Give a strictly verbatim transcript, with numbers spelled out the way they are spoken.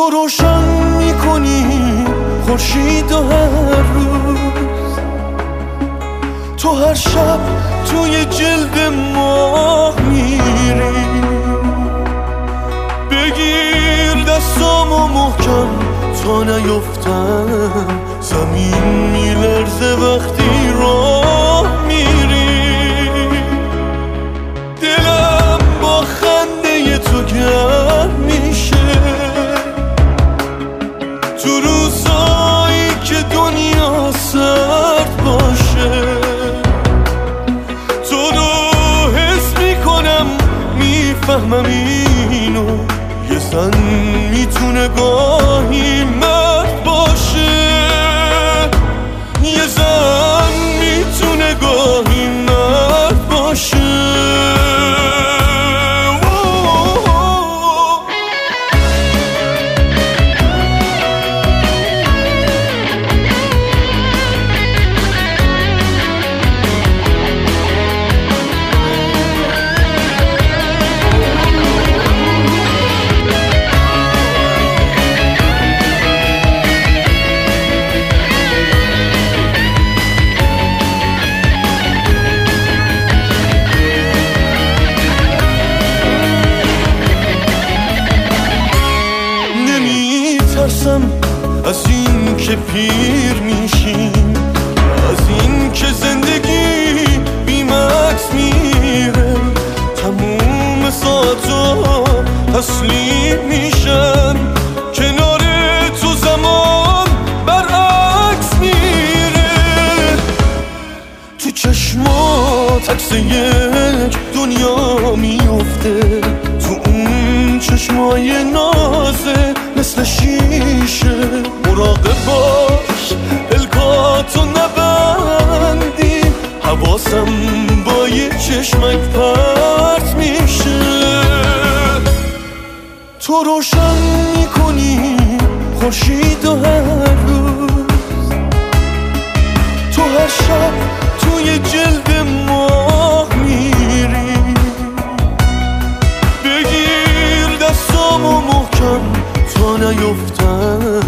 تو روشن میکنی خورشید و هر روز، تو هر شب توی جلد ماه میری. بگیر دستامو محکم تا نیفتم، زمین میلرزه وقتی راه میری. دلم با خنده تو گرم میشه تو روزایی که دنیا سرد باشه. تو رو حس میکنم میفهمم اینو، یه زن میتونه گاهی مرد باشه، یه زن میتونه گاهی مرد باشه. از این که پیر میشیم، از این که زندگی بی‌مکث میره، تموم ساعتا تسلیم میشن، کنار تو زمان برعکس میره. تو چشمات عکس یک دنیا میفته، تو اون چشمای نازه مثل شیشه. مراقب باش الکاتو نبندی، حواسم با یه چشمک پرت میشه. تو روشن میکنی خورشید و هر روز، تو هر شب توی جلد ماه میری. بگیر دستامو محکم تا نیفتم،